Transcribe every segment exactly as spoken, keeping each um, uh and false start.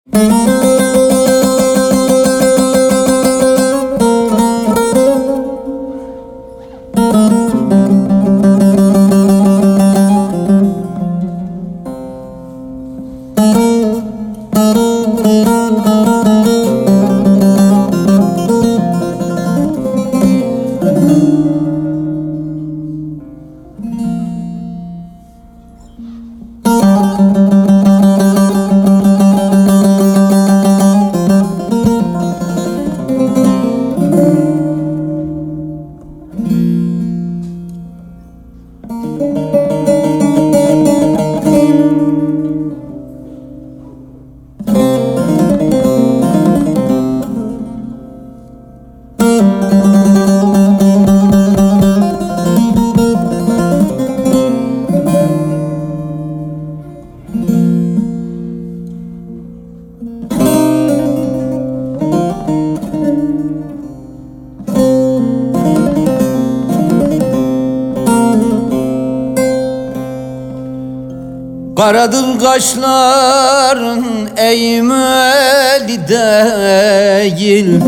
Karadır kaşların eğmeli değil,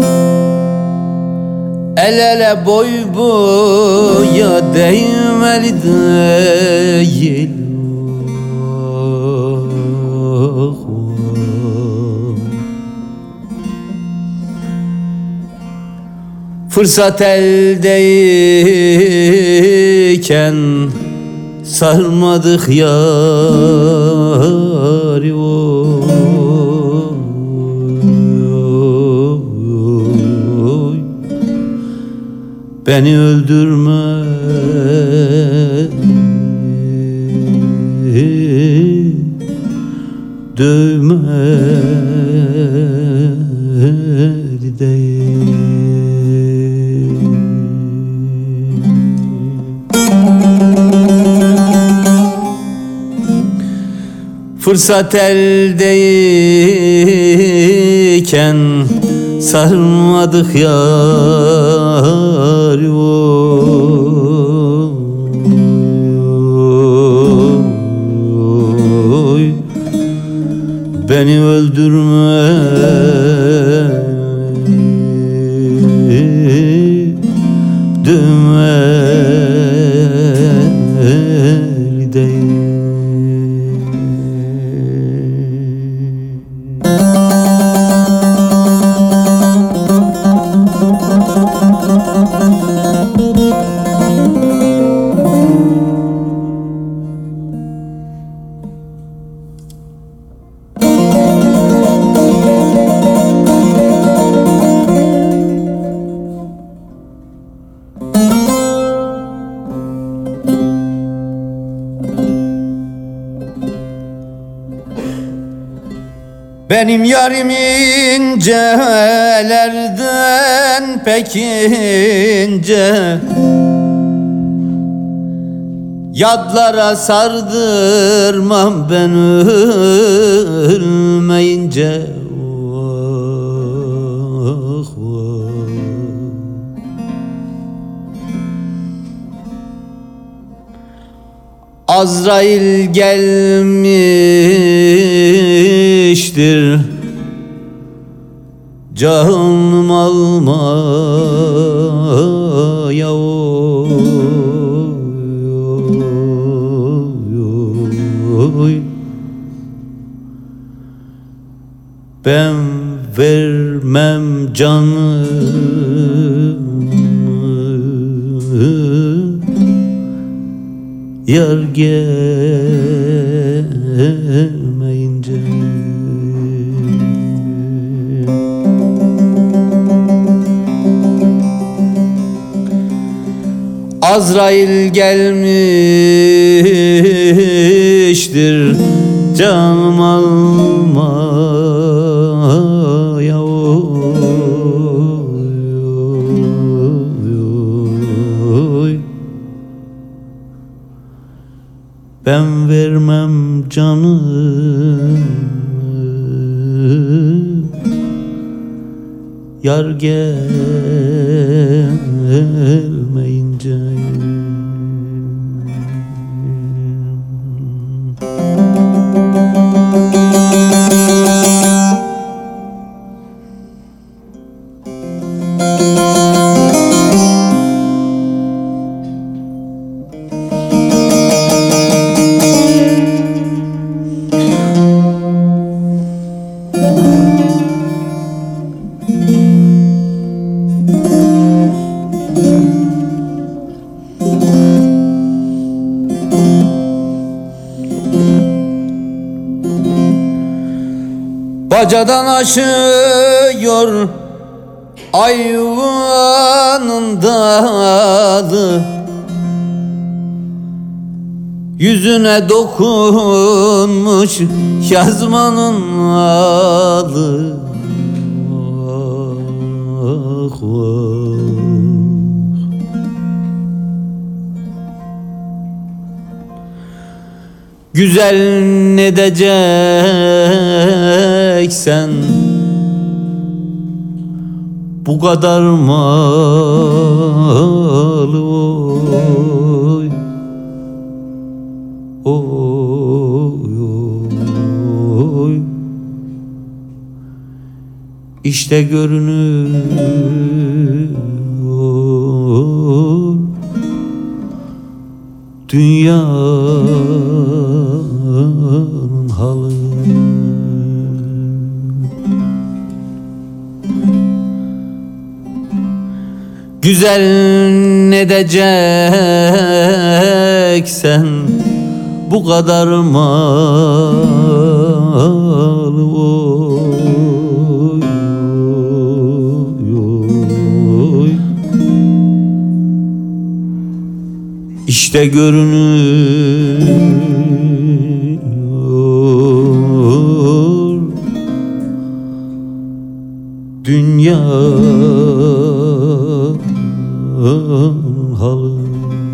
el ele boy boya değmeli değil. Fırsat eldeyken sarmadık yâri, oy. Beni öldürme, dövme değil. Fırsat eldeyken sarmadık yâri, oy. Beni öldürme, dövmeli değil. Benim yarim incelerden pek ince, yadlara sardırmam ben ölmeyince. Oh, oh. Azrail gelmiştir canım almaya, oy. Ben vermem canımı yar gelmeyince. Azrail gelmiştir canım almaya, oy. Ben vermem canımı yar gelmeyince. Bacadan aşıyor ayvanın dalı, yüzüne dokunmuş yazmanın alı. Ah, ah. Güzel ne edeceksen bu kadar malı, oy oy oy. İşte görünüyor dünyanın halı. Güzel ne edeceksen bu kadar mal, oy oy. İşte görünüyor dünya halı.